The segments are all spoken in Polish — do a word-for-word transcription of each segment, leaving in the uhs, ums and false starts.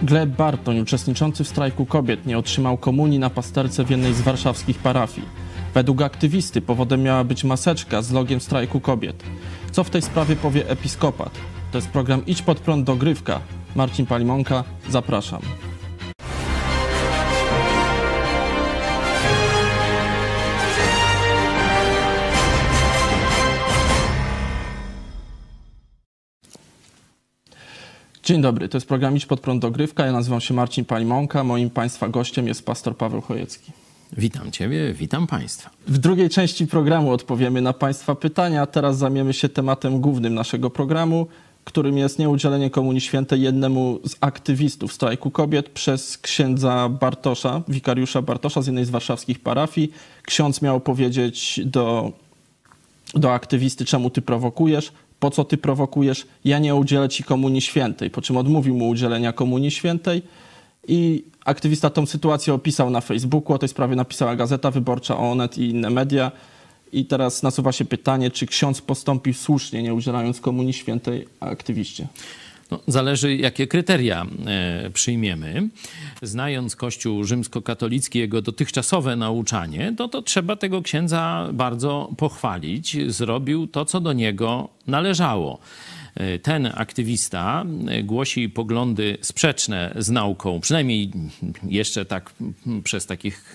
Gleb Bartoń, uczestniczący w strajku kobiet, nie otrzymał komunii na pasterce w jednej z warszawskich parafii. Według aktywisty powodem miała być maseczka z logiem strajku kobiet. Co w tej sprawie powie episkopat? To jest program Idź pod prąd, dogrywka. Marcin Palimonka, zapraszam. Dzień dobry, to jest program Idź pod prąd, dogrywka. Ja nazywam się Marcin Palimonka. Moim Państwa gościem jest pastor Paweł Chojecki. Witam Ciebie, witam Państwa. W drugiej części programu odpowiemy na Państwa pytania. Teraz zajmiemy się tematem głównym naszego programu, którym jest nieudzielenie Komunii Świętej jednemu z aktywistów strajku kobiet przez księdza Bartosza, wikariusza Bartosza z jednej z warszawskich parafii. Ksiądz miał powiedzieć do, do aktywisty, czemu ty prowokujesz, po co ty prowokujesz, ja nie udzielę ci Komunii Świętej, po czym odmówił mu udzielenia Komunii Świętej i aktywista tą sytuację opisał na Facebooku, o tej sprawie napisała Gazeta Wyborcza, Onet i inne media. I teraz nasuwa się pytanie, czy ksiądz postąpił słusznie, nie udzielając Komunii Świętej aktywiście? No, zależy, jakie kryteria e, przyjmiemy. Znając Kościół rzymskokatolicki, jego dotychczasowe nauczanie, no to trzeba tego księdza bardzo pochwalić. Zrobił to, co do niego należało. Ten aktywista głosi poglądy sprzeczne z nauką, przynajmniej jeszcze tak przez takich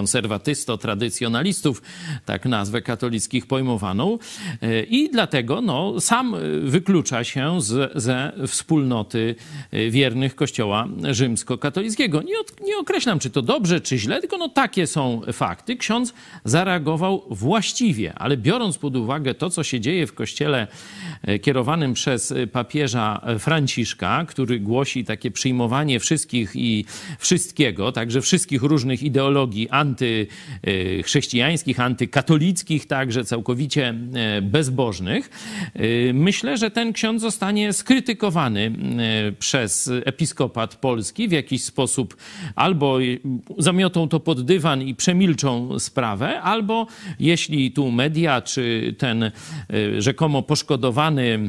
konserwatysto-tradycjonalistów, tak nazwę katolickich pojmowaną. I dlatego no, sam wyklucza się z, ze wspólnoty wiernych Kościoła rzymskokatolickiego. Nie, od, nie określam, czy to dobrze, czy źle, tylko no, takie są fakty. Ksiądz zareagował właściwie, ale biorąc pod uwagę to, co się dzieje w Kościele kierowanym przez papieża Franciszka, który głosi takie przyjmowanie wszystkich i wszystkiego, także wszystkich różnych ideologii antychrześcijańskich, antykatolickich, także całkowicie bezbożnych. Myślę, że ten ksiądz zostanie skrytykowany przez episkopat polski w jakiś sposób, albo zamiotą to pod dywan i przemilczą sprawę, albo jeśli tu media, czy ten rzekomo poszkodowany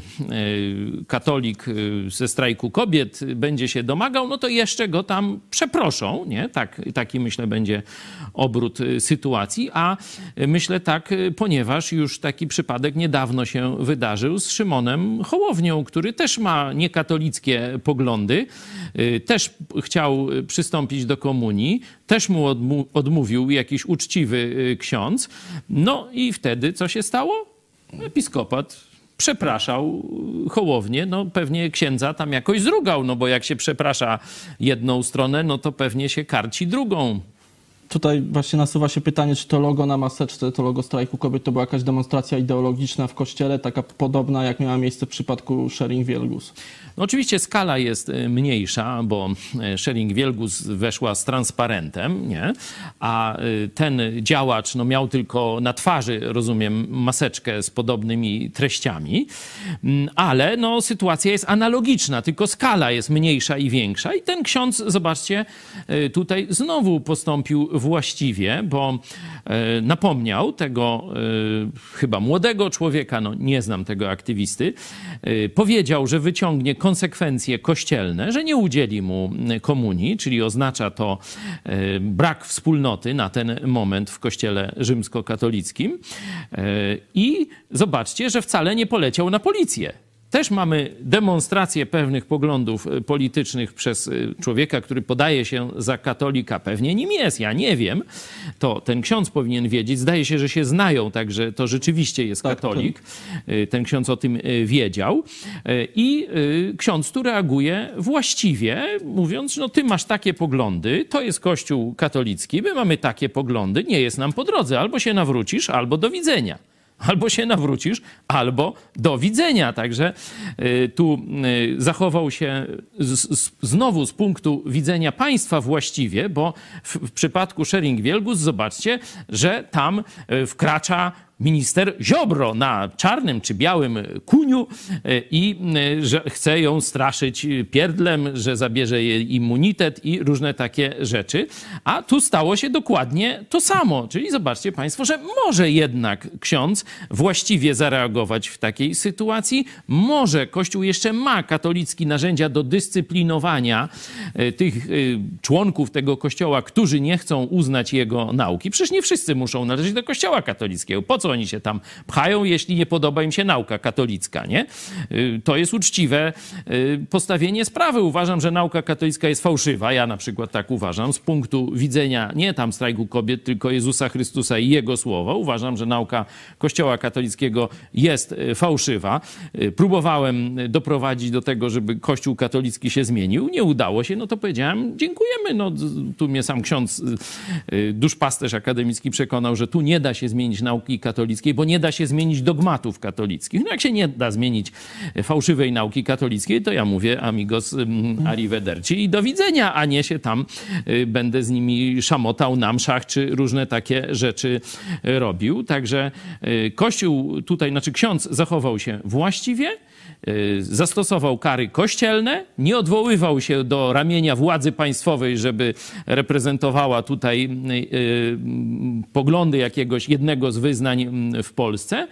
katolik ze strajku kobiet będzie się domagał, no to jeszcze go tam przeproszą, nie? Tak, taki myślę będzie obrót sytuacji, a myślę tak, ponieważ już taki przypadek niedawno się wydarzył z Szymonem Hołownią, który też ma niekatolickie poglądy, też chciał przystąpić do komunii, też mu odmówił, odmówił jakiś uczciwy ksiądz. No i wtedy co się stało? Episkopat przepraszał Hołownię, no pewnie księdza tam jakoś zrugał, no bo jak się przeprasza jedną stronę, no to pewnie się karci drugą. Tutaj właśnie nasuwa się pytanie, czy to logo na maseczce, to logo strajku kobiet, to była jakaś demonstracja ideologiczna w Kościele, taka podobna, jak miała miejsce w przypadku Schering-Wielgus. No oczywiście skala jest mniejsza, bo Schering-Wielgus weszła z transparentem, nie? A ten działacz no, miał tylko na twarzy, rozumiem, maseczkę z podobnymi treściami, ale no, sytuacja jest analogiczna, tylko skala jest mniejsza i większa. I ten ksiądz, zobaczcie, tutaj znowu postąpił właściwie, bo e, napomniał tego e, chyba młodego człowieka, no nie znam tego aktywisty, e, powiedział, że wyciągnie konsekwencje kościelne, że nie udzieli mu komunii, czyli oznacza to e, brak wspólnoty na ten moment w Kościele rzymskokatolickim. E, I zobaczcie, że wcale nie poleciał na policję. Też mamy demonstrację pewnych poglądów politycznych przez człowieka, który podaje się za katolika. Pewnie nim jest, ja nie wiem. To ten ksiądz powinien wiedzieć. Zdaje się, że się znają, także to rzeczywiście jest tak, katolik. Ten ksiądz o tym wiedział. I ksiądz tu reaguje właściwie, mówiąc, no ty masz takie poglądy, to jest Kościół katolicki, my mamy takie poglądy, nie jest nam po drodze. Albo się nawrócisz, albo do widzenia. Albo się nawrócisz, albo do widzenia. Także y, tu y, zachował się z, z, znowu z punktu widzenia państwa właściwie, bo w, w przypadku Schering-Wielgus zobaczcie, że tam y, wkracza minister Ziobro na czarnym czy białym kuniu i że chce ją straszyć pierdlem, że zabierze jej immunitet i różne takie rzeczy. A tu stało się dokładnie to samo. Czyli zobaczcie państwo, że może jednak ksiądz właściwie zareagować w takiej sytuacji. Może Kościół jeszcze ma katolickie narzędzia do dyscyplinowania tych członków tego Kościoła, którzy nie chcą uznać jego nauki. Przecież nie wszyscy muszą należeć do Kościoła katolickiego. Po co oni się tam pchają, jeśli nie podoba im się nauka katolicka, nie? To jest uczciwe postawienie sprawy. Uważam, że nauka katolicka jest fałszywa. Ja na przykład tak uważam. Z punktu widzenia nie tam strajku kobiet, tylko Jezusa Chrystusa i Jego słowa. Uważam, że nauka Kościoła katolickiego jest fałszywa. Próbowałem doprowadzić do tego, żeby Kościół katolicki się zmienił. Nie udało się. No to powiedziałem, dziękujemy. No, tu mnie sam ksiądz, duszpasterz akademicki przekonał, że tu nie da się zmienić nauki katolickiej, bo nie da się zmienić dogmatów katolickich. No jak się nie da zmienić fałszywej nauki katolickiej, to ja mówię amigos arrivederci i do widzenia, a nie się tam będę z nimi szamotał na mszach, czy różne takie rzeczy robił. Także Kościół tutaj, znaczy ksiądz zachował się właściwie, zastosował kary kościelne, nie odwoływał się do ramienia władzy państwowej, żeby reprezentowała tutaj poglądy jakiegoś jednego z wyznań w Polsce,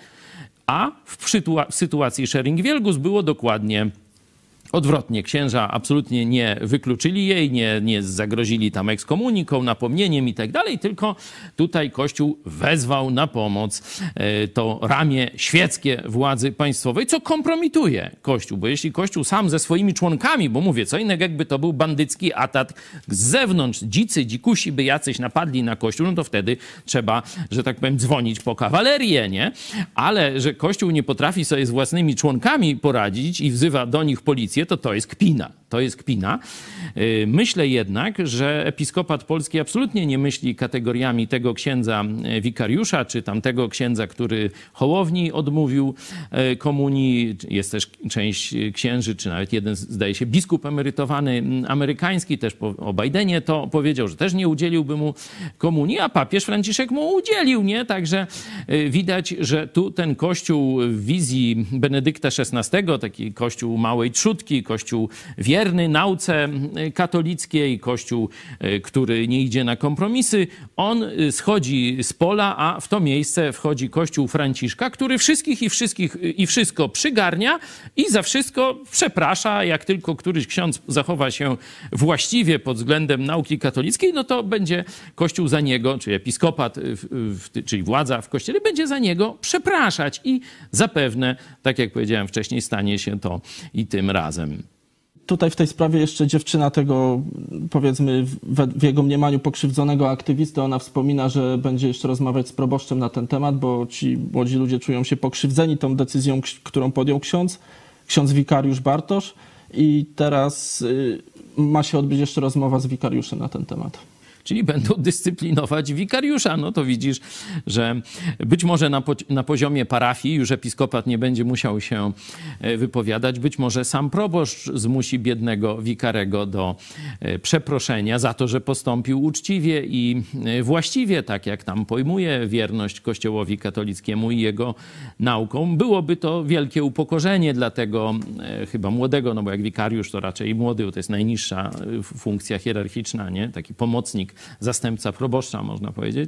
a w, w sytuacji Schering-Wielgus było dokładnie odwrotnie. Księża absolutnie nie wykluczyli jej, nie, nie zagrozili tam ekskomuniką, napomnieniem i tak dalej, tylko tutaj Kościół wezwał na pomoc to ramię świeckie władzy państwowej, co kompromituje Kościół, bo jeśli Kościół sam ze swoimi członkami, bo mówię, co innego jakby to był bandycki atak z zewnątrz, dzicy, dzikusi by jacyś napadli na Kościół, no to wtedy trzeba, że tak powiem, dzwonić po kawalerię, nie? Ale że Kościół nie potrafi sobie z własnymi członkami poradzić i wzywa do nich policję, to to jest kpina. To jest kpina. Myślę jednak, że episkopat polski absolutnie nie myśli kategoriami tego księdza wikariusza, czy tamtego księdza, który Hołowni odmówił komunii. Jest też część księży, czy nawet jeden, zdaje się, biskup emerytowany amerykański, też o Bidenie to powiedział, że też nie udzieliłby mu komunii, a papież Franciszek mu udzielił, nie? Także widać, że tu ten kościół w wizji Benedykta szesnastego, taki kościół małej trzódki, kościół wierny nauce katolickiej, kościół, który nie idzie na kompromisy, on schodzi z pola, a w to miejsce wchodzi kościół Franciszka, który wszystkich i wszystkich i wszystko przygarnia i za wszystko przeprasza. Jak tylko któryś ksiądz zachowa się właściwie pod względem nauki katolickiej, no to będzie kościół za niego, czy episkopat, czyli władza w kościele, będzie za niego przepraszać i zapewne, tak jak powiedziałem wcześniej, stanie się to i tym razem. Tutaj w tej sprawie jeszcze dziewczyna tego, powiedzmy, w, w jego mniemaniu pokrzywdzonego aktywisty, ona wspomina, że będzie jeszcze rozmawiać z proboszczem na ten temat, bo ci młodzi ludzie czują się pokrzywdzeni tą decyzją, którą podjął ksiądz, ksiądz wikariusz Bartosz, i teraz y, ma się odbyć jeszcze rozmowa z wikariuszem na ten temat. Czyli będą dyscyplinować wikariusza. No to widzisz, że być może na, po, na poziomie parafii już episkopat nie będzie musiał się wypowiadać. Być może sam proboszcz zmusi biednego wikarego do przeproszenia za to, że postąpił uczciwie i właściwie, tak jak tam pojmuje wierność Kościołowi katolickiemu i jego nauką. Byłoby to wielkie upokorzenie dla tego chyba młodego, no bo jak wikariusz to raczej młody, bo to jest najniższa funkcja hierarchiczna, nie? Taki pomocnik, zastępca proboszcza, można powiedzieć.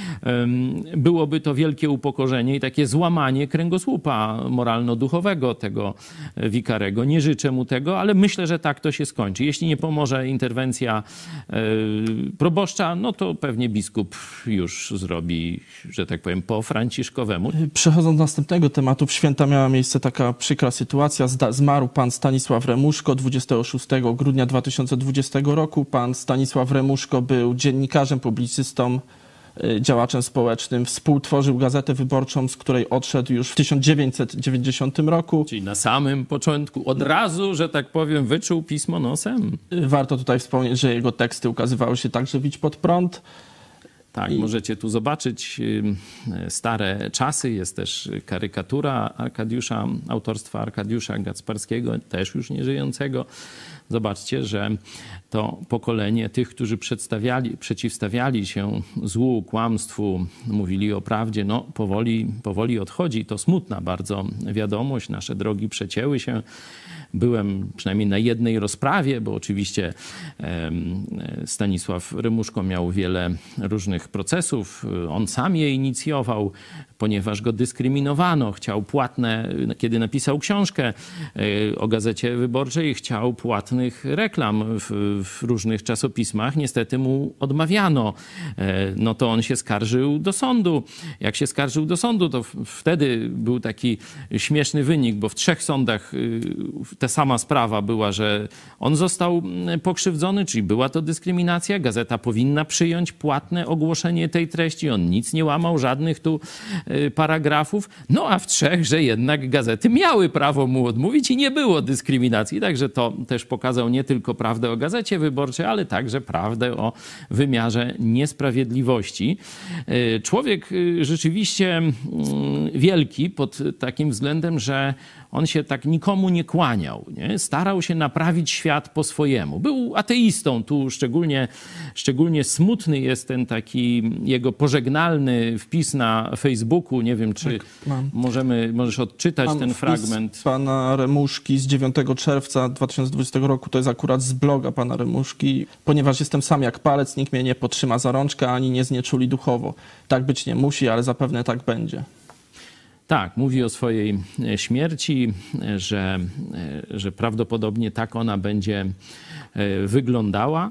Byłoby to wielkie upokorzenie i takie złamanie kręgosłupa moralno-duchowego tego wikarego. Nie życzę mu tego, ale myślę, że tak to się skończy. Jeśli nie pomoże interwencja proboszcza, no to pewnie biskup już zrobi, że tak powiem, po franciszkowemu. Przechodząc do następnego tematu, w święta miała miejsce taka przykra sytuacja. Zmarł pan Stanisław Remuszko dwudziestego szóstego grudnia dwa tysiące dwudziestego roku. Pan Stanisław Remuszko był dziennikarzem, publicystą, działaczem społecznym. Współtworzył Gazetę Wyborczą, z której odszedł już w tysiąc dziewięćset dziewięćdziesiątym roku. Czyli na samym początku, od razu, że tak powiem, wyczuł pismo nosem. Warto tutaj wspomnieć, że jego teksty ukazywały się także w Idź Pod Prąd. Tak, I... możecie tu zobaczyć stare czasy. Jest też karykatura Arkadiusza, autorstwa Arkadiusza Gacparskiego, też już nieżyjącego. Zobaczcie, że to pokolenie tych, którzy przedstawiali, przeciwstawiali się złu, kłamstwu, mówili o prawdzie, no powoli, powoli odchodzi. To smutna bardzo wiadomość. Nasze drogi przecięły się. Byłem przynajmniej na jednej rozprawie, bo oczywiście Stanisław Rymuszko miał wiele różnych procesów. On sam je inicjował, ponieważ go dyskryminowano. Chciał płatne, kiedy napisał książkę o Gazecie Wyborczej, chciał płatnych reklam w, w różnych czasopismach. Niestety mu odmawiano. No to on się skarżył do sądu. Jak się skarżył do sądu, to wtedy był taki śmieszny wynik, bo w trzech sądach ta sama sprawa była, że on został pokrzywdzony, czyli była to dyskryminacja. Gazeta powinna przyjąć płatne ogłoszenie tej treści. On nic nie łamał, żadnych tu paragrafów. No a w trzech, że jednak gazety miały prawo mu odmówić i nie było dyskryminacji. Także to też pokazał nie tylko prawdę o Gazecie Wyborczej, ale także prawdę o wymiarze niesprawiedliwości. Człowiek rzeczywiście wielki pod takim względem, że on się tak nikomu nie kłaniał, nie? Starał się naprawić świat po swojemu. Był ateistą. Tu szczególnie, szczególnie smutny jest ten taki jego pożegnalny wpis na Facebooku. Nie wiem, czy tak, możemy, możesz odczytać mam ten fragment. Pana Remuszki z dziewiątego czerwca dwa tysiące dwudziestego roku. To jest akurat z bloga pana Remuszki. Ponieważ jestem sam jak palec, nikt mnie nie potrzyma za rączkę, ani nie znieczuli duchowo. Tak być nie musi, ale zapewne tak będzie. Tak, mówi o swojej śmierci, że, że prawdopodobnie tak ona będzie wyglądała.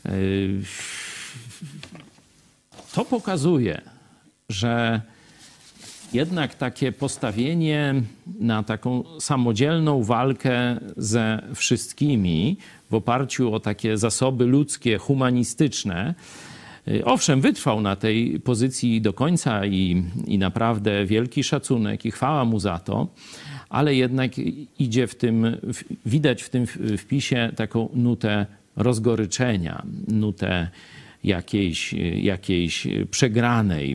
To pokazuje, że jednak takie postawienie na taką samodzielną walkę ze wszystkimi w oparciu o takie zasoby ludzkie, humanistyczne, owszem, wytrwał na tej pozycji do końca i, i naprawdę wielki szacunek i chwała mu za to, ale jednak idzie w tym, widać w tym wpisie taką nutę rozgoryczenia, nutę jakiejś, jakiejś przegranej.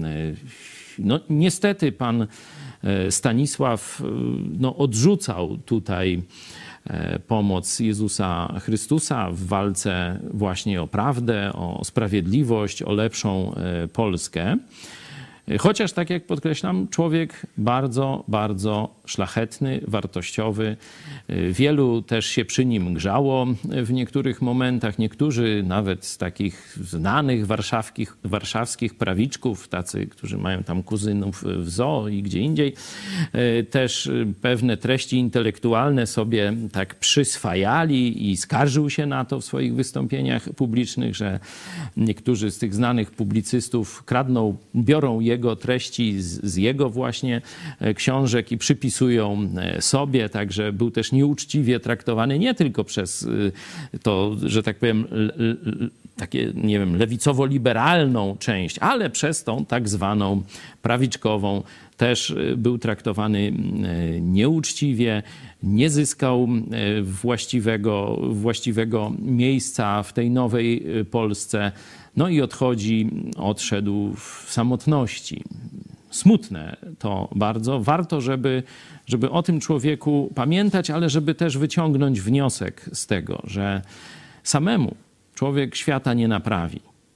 No, niestety pan Stanisław no, odrzucał tutaj pomoc Jezusa Chrystusa w walce właśnie o prawdę, o sprawiedliwość, o lepszą Polskę. Chociaż, tak jak podkreślam, człowiek bardzo, bardzo szlachetny, wartościowy. Wielu też się przy nim grzało w niektórych momentach. Niektórzy nawet z takich znanych warszawskich, warszawskich prawiczków, tacy, którzy mają tam kuzynów w zoo i gdzie indziej, też pewne treści intelektualne sobie tak przyswajali i skarżył się na to w swoich wystąpieniach publicznych, że niektórzy z tych znanych publicystów kradną, biorą jego treści z, z jego właśnie książek i przypisują sobie, także był też nieuczciwie traktowany nie tylko przez to, że tak powiem, takie, nie wiem, lewicowo-liberalną część, ale przez tą tak zwaną prawiczkową też był traktowany nieuczciwie, nie zyskał właściwego, właściwego miejsca w tej nowej Polsce. No i odchodzi, odszedł w samotności. Smutne to bardzo. Warto, żeby, żeby o tym człowieku pamiętać, ale żeby też wyciągnąć wniosek z tego, że samemu człowiek świata nie naprawi.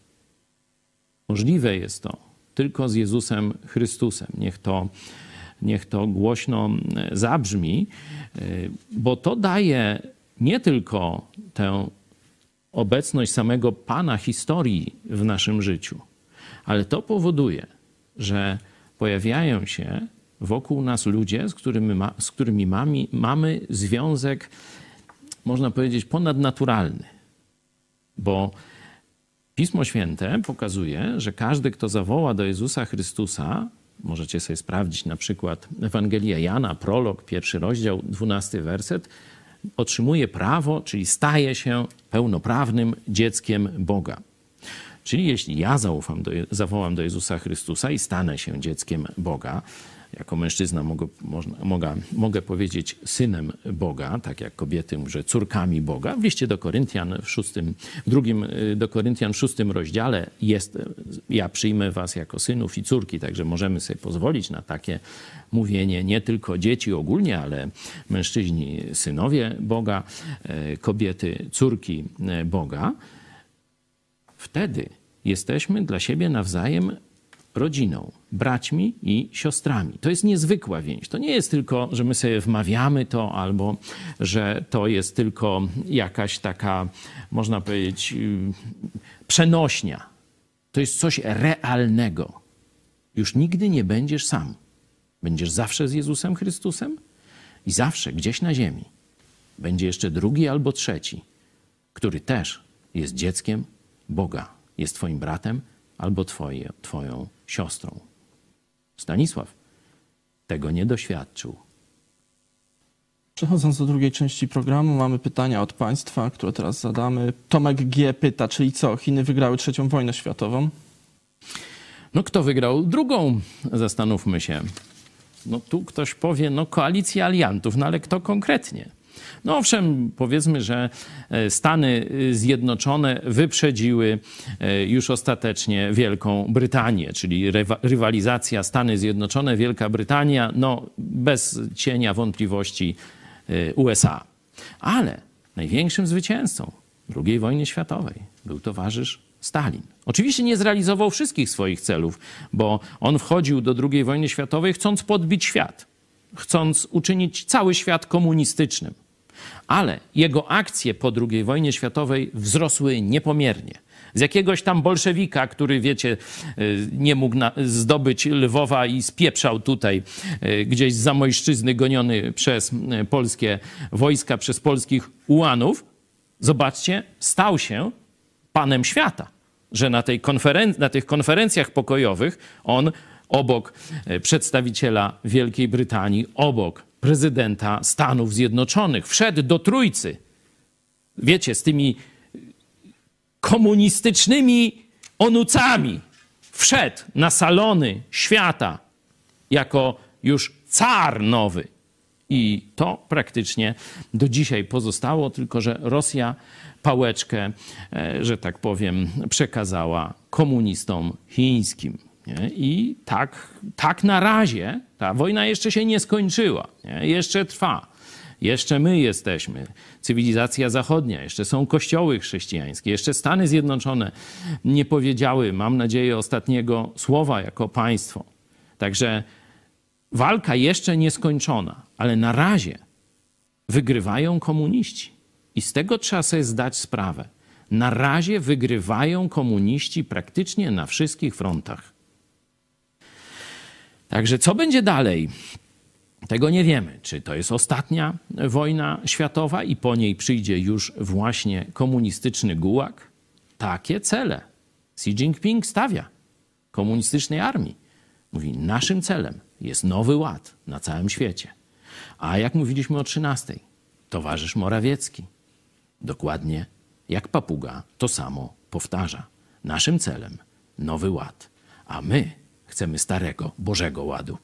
Możliwe jest to tylko z Jezusem Chrystusem. Niech to, niech to głośno zabrzmi, bo to daje nie tylko tę obecność samego Pana historii w naszym życiu, ale to powoduje, że pojawiają się wokół nas ludzie, z którymi, ma, z którymi mamy, mamy związek, można powiedzieć, ponadnaturalny. Bo Pismo Święte pokazuje, że każdy, kto zawoła do Jezusa Chrystusa, możecie sobie sprawdzić na przykład Ewangelia Jana, prolog, pierwszy rozdział, dwunasty werset, otrzymuje prawo, czyli staje się pełnoprawnym dzieckiem Boga. Czyli jeśli ja zaufam do, zawołam do Jezusa Chrystusa i stanę się dzieckiem Boga, jako mężczyzna mogę, można, mogę, mogę powiedzieć synem Boga, tak jak kobiety mówią, że córkami Boga. W liście do Koryntian w szóstym, w drugim do Koryntian w szóstym rozdziale jest, ja przyjmę was jako synów i córki, także możemy sobie pozwolić na takie mówienie, nie tylko dzieci ogólnie, ale mężczyźni synowie Boga, kobiety córki Boga. Wtedy jesteśmy dla siebie nawzajem rodziną, braćmi i siostrami. To jest niezwykła więź. To nie jest tylko, że my sobie wmawiamy to, albo że to jest tylko jakaś taka, można powiedzieć, przenośnia. To jest coś realnego. Już nigdy nie będziesz sam. Będziesz zawsze z Jezusem Chrystusem i zawsze gdzieś na ziemi będzie jeszcze drugi albo trzeci, który też jest dzieckiem Boga. Jest twoim bratem albo twoje, twoją siostrą. Stanisław tego nie doświadczył. Przechodząc do drugiej części programu, mamy pytania od państwa, które teraz zadamy. Tomek G. pyta, czyli co, Chiny wygrały trzecią wojnę światową? No kto wygrał drugą? Zastanówmy się. No tu ktoś powie, no koalicja aliantów, no ale kto konkretnie? No owszem, powiedzmy, że Stany Zjednoczone wyprzedziły już ostatecznie Wielką Brytanię, czyli rywalizacja Stany Zjednoczone, Wielka Brytania, no bez cienia wątpliwości U S A. Ale największym zwycięzcą drugiej wojny światowej był towarzysz Stalin. Oczywiście nie zrealizował wszystkich swoich celów, bo on wchodził do drugiej wojny światowej chcąc podbić świat, chcąc uczynić cały świat komunistycznym. Ale jego akcje po drugiej wojnie światowej wzrosły niepomiernie. Z jakiegoś tam bolszewika, który, wiecie, nie mógł na, zdobyć Lwowa i spieprzał tutaj gdzieś z Zamojszczyzny, goniony przez polskie wojska, przez polskich ułanów, zobaczcie, stał się panem świata. Że na, tej konferen- na tych konferencjach pokojowych on obok przedstawiciela Wielkiej Brytanii, obok prezydenta Stanów Zjednoczonych wszedł do trójcy. Wiecie, z tymi komunistycznymi onucami wszedł na salony świata jako już car nowy. I to praktycznie do dzisiaj pozostało, tylko że Rosja pałeczkę, że tak powiem, przekazała komunistom chińskim. Nie? I tak, tak na razie ta wojna jeszcze się nie skończyła, nie? Jeszcze trwa. Jeszcze my jesteśmy, cywilizacja zachodnia, jeszcze są kościoły chrześcijańskie, jeszcze Stany Zjednoczone nie powiedziały, mam nadzieję, ostatniego słowa jako państwo. Także walka jeszcze nieskończona, ale na razie wygrywają komuniści. I z tego trzeba sobie zdać sprawę. Na razie wygrywają komuniści praktycznie na wszystkich frontach. Także co będzie dalej? Tego nie wiemy. Czy to jest ostatnia wojna światowa i po niej przyjdzie już właśnie komunistyczny gułag? Takie cele Xi Jinping stawia komunistycznej armii. Mówi, naszym celem jest nowy ład na całym świecie. A jak mówiliśmy o trzynastej, towarzysz Morawiecki dokładnie jak papuga to samo powtarza. Naszym celem nowy ład, a my chcemy starego, Bożego Ładu.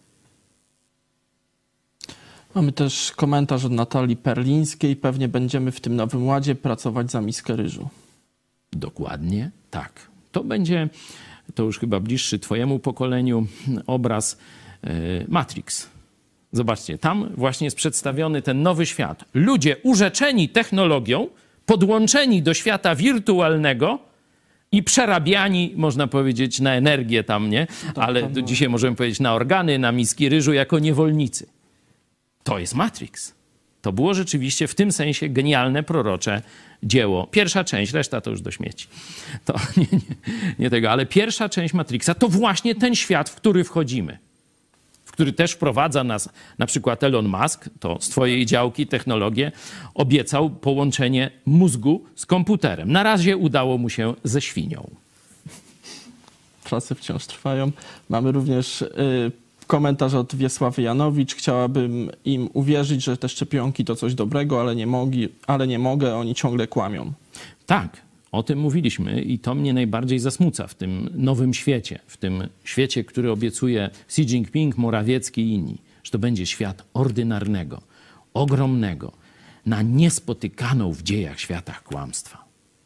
Mamy też komentarz od Natalii Perlińskiej. Pewnie będziemy w tym nowym ładzie pracować za miskę ryżu. Dokładnie tak. To będzie, to już chyba bliższy twojemu pokoleniu, obraz yy, Matrix. Zobaczcie, tam właśnie jest przedstawiony ten nowy świat. Ludzie urzeczeni technologią, podłączeni do świata wirtualnego i przerabiani, można powiedzieć, na energię tam, nie? Ale to dzisiaj możemy powiedzieć na organy, na miski ryżu jako niewolnicy. To jest Matrix. To było rzeczywiście w tym sensie genialne, prorocze dzieło. Pierwsza część, reszta to już do śmieci. To nie, nie, nie tego, ale pierwsza część Matrixa to właśnie ten świat, w który wchodzimy. W który też wprowadza nas na przykład Elon Musk, to z twojej działki technologię, obiecał połączenie mózgu z komputerem. Na razie udało mu się ze świnią. Prace wciąż trwają. Mamy również y, komentarz od Wiesławy Janowicz. Chciałabym im uwierzyć, że te szczepionki to coś dobrego, ale nie, mogi, ale nie mogę, oni ciągle kłamią. Tak. O tym mówiliśmy i to mnie najbardziej zasmuca w tym nowym świecie, w tym świecie, który obiecuje Xi Jinping, Morawiecki i inni, że to będzie świat ordynarnego, ogromnego, na niespotykaną w dziejach świata kłamstwa.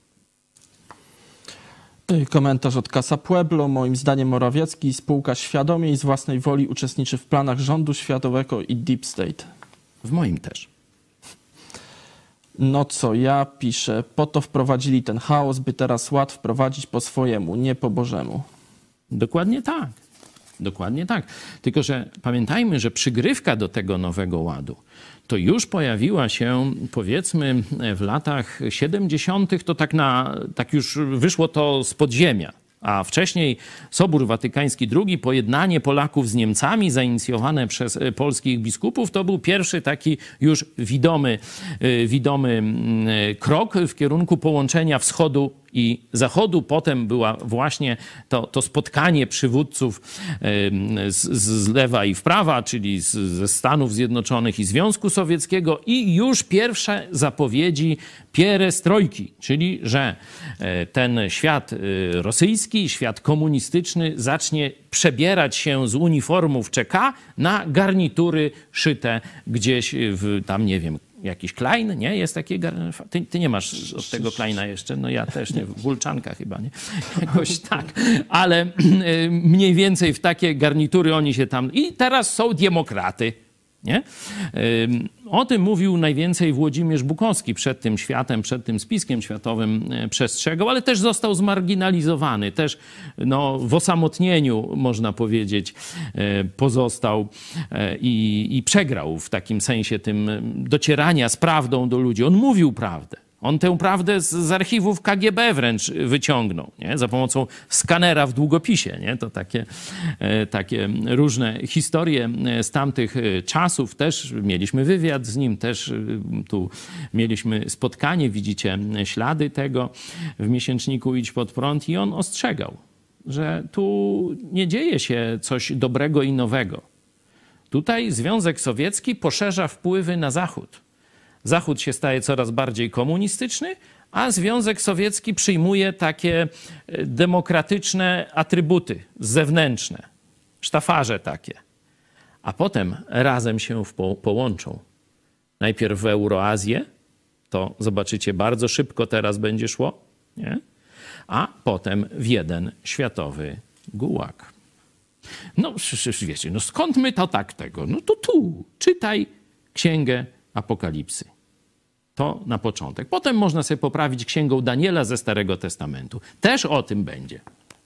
Komentarz od Casa Pueblo. Moim zdaniem Morawiecki i spółka świadomie i z własnej woli uczestniczy w planach rządu światowego i Deep State. W moim też. No co ja piszę, po to wprowadzili ten chaos, by teraz ład wprowadzić po swojemu, nie po Bożemu. Dokładnie tak. Dokładnie tak. Tylko że pamiętajmy, że przygrywka do tego nowego ładu to już pojawiła się, powiedzmy, w latach siedemdziesiątych, to tak, na, tak już wyszło to z podziemia. A wcześniej Sobór Watykański drugi, pojednanie Polaków z Niemcami, zainicjowane przez polskich biskupów, to był pierwszy taki już widomy, widomy krok w kierunku połączenia wschodu i zachodu. Potem była właśnie to, to spotkanie przywódców z, z lewa i w prawa, czyli z, ze Stanów Zjednoczonych i Związku Sowieckiego i już pierwsze zapowiedzi pierestrojki, czyli że ten świat rosyjski, świat komunistyczny zacznie przebierać się z uniformów C K na garnitury szyte gdzieś w tam, nie wiem, jakiś Klein, nie? Jest taki... Ty, ty nie masz od tego Kleina jeszcze, no ja też nie, Wulczanka chyba, nie? Jakoś tak, ale mniej więcej w takie garnitury oni się tam... I teraz są demokraty, nie? O tym mówił najwięcej Włodzimierz Bukowski przed tym światem, przed tym spiskiem światowym przestrzegał, ale też został zmarginalizowany, też no, w osamotnieniu, można powiedzieć, pozostał i, i przegrał w takim sensie tym docierania z prawdą do ludzi. On mówił prawdę. On tę prawdę z, z archiwów K G B wręcz wyciągnął, nie? Za pomocą skanera w długopisie. Nie? To takie, e, takie różne historie z tamtych czasów. Też mieliśmy wywiad z nim, też tu mieliśmy spotkanie, widzicie ślady tego w miesięczniku Idź Pod Prąd i on ostrzegał, że tu nie dzieje się coś dobrego i nowego. Tutaj Związek Sowiecki poszerza wpływy na Zachód. Zachód się staje coraz bardziej komunistyczny, a Związek Sowiecki przyjmuje takie demokratyczne atrybuty zewnętrzne, sztafarze takie. A potem razem się w po- połączą. Najpierw w Euroazję, to zobaczycie, bardzo szybko teraz będzie szło, nie? A potem w jeden światowy gułag. No, wiecie, no skąd my to tak tego? No to tu, czytaj Księgę Apokalipsy. To na początek. Potem można sobie poprawić Księgą Daniela ze Starego Testamentu. Też o tym będzie.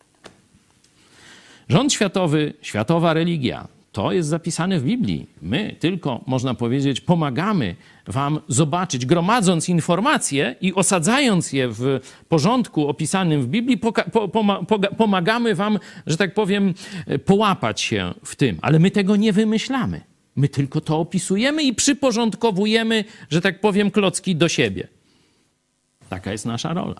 Rząd światowy, światowa religia, to jest zapisane w Biblii. My tylko, można powiedzieć, pomagamy wam zobaczyć, gromadząc informacje i osadzając je w porządku opisanym w Biblii, poka- po- poma- poga- pomagamy wam, że tak powiem, połapać się w tym. Ale my tego nie wymyślamy. My tylko to opisujemy i przyporządkowujemy, że tak powiem, klocki do siebie. Taka jest nasza rola.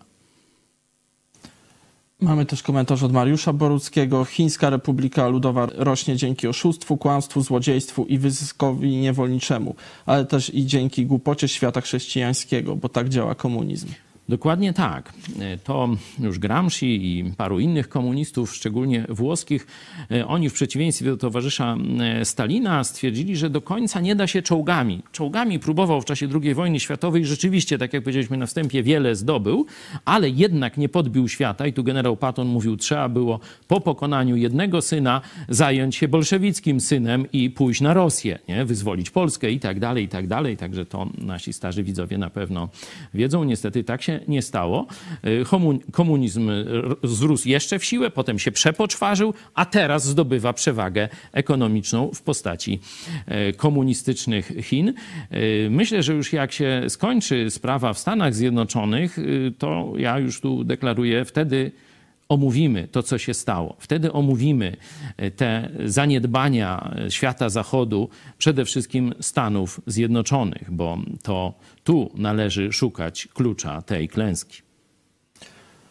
Mamy też komentarz od Mariusza Boruckiego. Chińska Republika Ludowa rośnie dzięki oszustwu, kłamstwu, złodziejstwu i wyzyskowi niewolniczemu, ale też i dzięki głupocie świata chrześcijańskiego, bo tak działa komunizm. Dokładnie tak. To już Gramsci i paru innych komunistów, szczególnie włoskich, oni w przeciwieństwie do towarzysza Stalina stwierdzili, że do końca nie da się czołgami. Czołgami próbował w czasie drugiej wojny światowej, rzeczywiście, tak jak powiedzieliśmy na wstępie, wiele zdobył, ale jednak nie podbił świata i tu generał Patton mówił, trzeba było po pokonaniu jednego syna zająć się bolszewickim synem i pójść na Rosję, nie? Wyzwolić Polskę i tak dalej, i tak dalej. Także to nasi starzy widzowie na pewno wiedzą. Niestety tak się nie stało. Komunizm wzrósł jeszcze w siłę, potem się przepoczwarzył, a teraz zdobywa przewagę ekonomiczną w postaci komunistycznych Chin. Myślę, że już jak się skończy sprawa w Stanach Zjednoczonych, to ja już tu deklaruję, wtedy omówimy to, co się stało. Wtedy omówimy te zaniedbania świata zachodu, przede wszystkim Stanów Zjednoczonych, bo to tu należy szukać klucza tej klęski.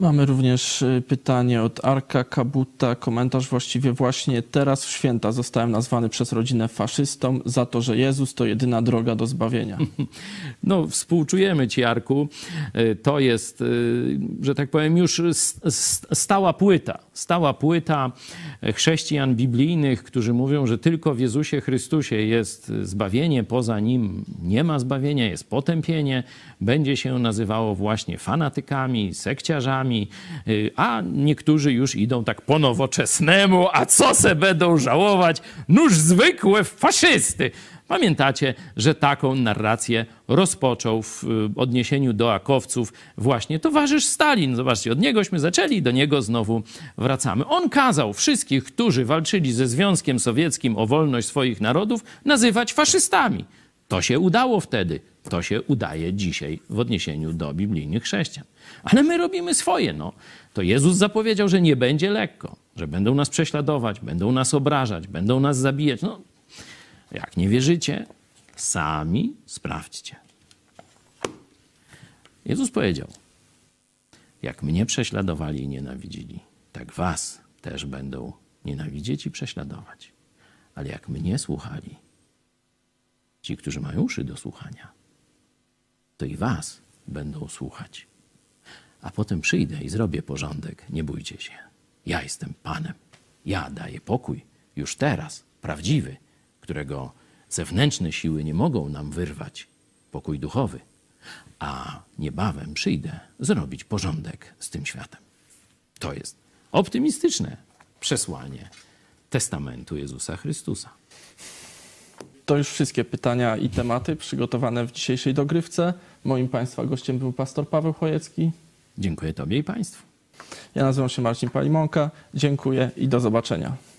Mamy również pytanie od Arka Kabuta. Komentarz właściwie właśnie teraz w święta zostałem nazwany przez rodzinę faszystą za to, że Jezus to jedyna droga do zbawienia. No, współczujemy ci, Arku. To jest, że tak powiem, już stała płyta. Stała płyta chrześcijan biblijnych, którzy mówią, że tylko w Jezusie Chrystusie jest zbawienie, poza Nim nie ma zbawienia, jest potępienie. Będzie się nazywało właśnie fanatykami, sekciarzami, a niektórzy już idą tak po nowoczesnemu, a co se będą żałować? Nóż zwykłe faszysty. Pamiętacie, że taką narrację rozpoczął w odniesieniu do akowców właśnie towarzysz Stalin. Zobaczcie, od niegośmy zaczęli, do niego znowu wracamy. On kazał wszystkich, którzy walczyli ze Związkiem Sowieckim o wolność swoich narodów, nazywać faszystami. To się udało wtedy. To się udaje dzisiaj w odniesieniu do biblijnych chrześcijan. Ale my robimy swoje, no. To Jezus zapowiedział, że nie będzie lekko, że będą nas prześladować, będą nas obrażać, będą nas zabijać. No, jak nie wierzycie, sami sprawdźcie. Jezus powiedział, jak mnie prześladowali i nienawidzili, tak was też będą nienawidzieć i prześladować. Ale jak mnie słuchali, ci, którzy mają uszy do słuchania, to i was będą słuchać. A potem przyjdę i zrobię porządek. Nie bójcie się. Ja jestem Panem. Ja daję pokój. Już teraz. Prawdziwy. Którego zewnętrzne siły nie mogą nam wyrwać. Pokój duchowy. A niebawem przyjdę zrobić porządek z tym światem. To jest optymistyczne przesłanie testamentu Jezusa Chrystusa. To już wszystkie pytania i tematy przygotowane w dzisiejszej dogrywce. Moim Państwa gościem był pastor Paweł Chojecki. Dziękuję Tobie i Państwu. Ja nazywam się Marcin Palimonka. Dziękuję i do zobaczenia.